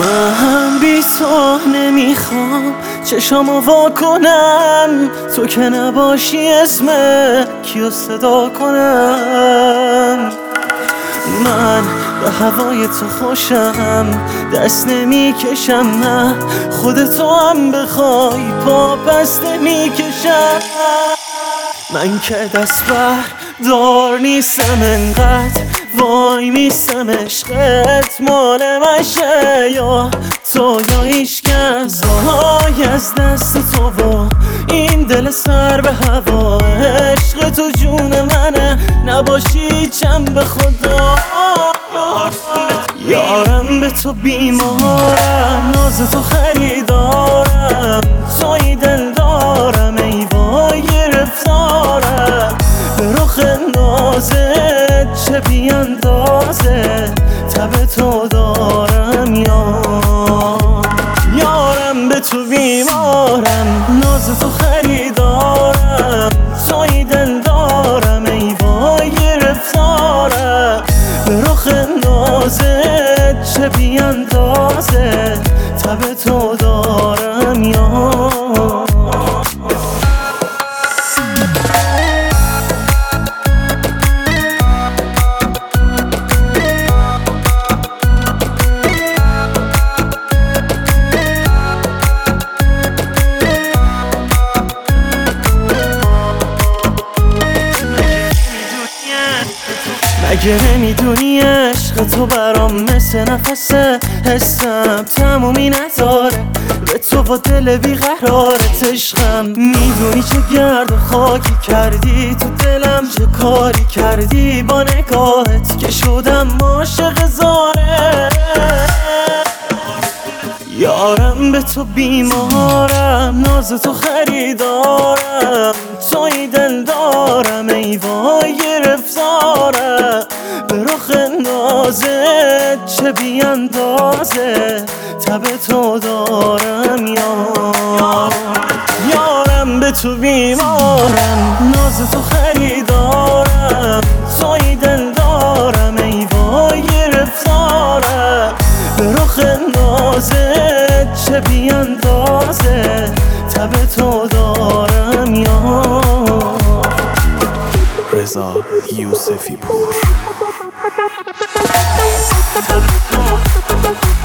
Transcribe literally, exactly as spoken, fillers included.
من بی تو نمیخوام چشامو وا کنم، تو که نباشی اسم کیو صدا کنم. من به هوای تو خوشم، دست نمیکشم، نه خودتو هم بخوای پا پس نمیکشم. من که دست بردار نیستم انقدر وای میستم، عشقت مال منشه یا تو یا هیچکس. وای از دست تو و این دل سر به هوا، عشق تو جون منه نباشی چم به خدا. یارم به تو بیمارم، ناز تو خریدارم، توی دل دارم ای وای گرفتارم. به رخ نازت چه بیاندازه تب تو دارم یا یارم به تو بیمارم، ناز تو خریدارم، توی دل دارم ای وای گرفتارم. به رخ نازت چه بیاندازه تب تو دارم یا مگه نمیدونی عشق تو برام مثل نفسه، حسم تمومی نداره به تو با دل بیقرارت. عشقم میدونی چه گرد و خاکی کردی تو دلم، چه کاری کردی با نگاهت که شدم عاشق زاره. یارم به تو بیمارم، ناز تو خریدارم، توی دل دارم ای وای گرفتارم. به رخ نازت چه بیاندازه تب تو دارم یا یارم به تو بیمارم، ناز تو خریدارم، توی دل دارم ای وای گرفتارم. به رخ نازت چه بیاندازه تب تو دارم یا رضا یوسفی پور.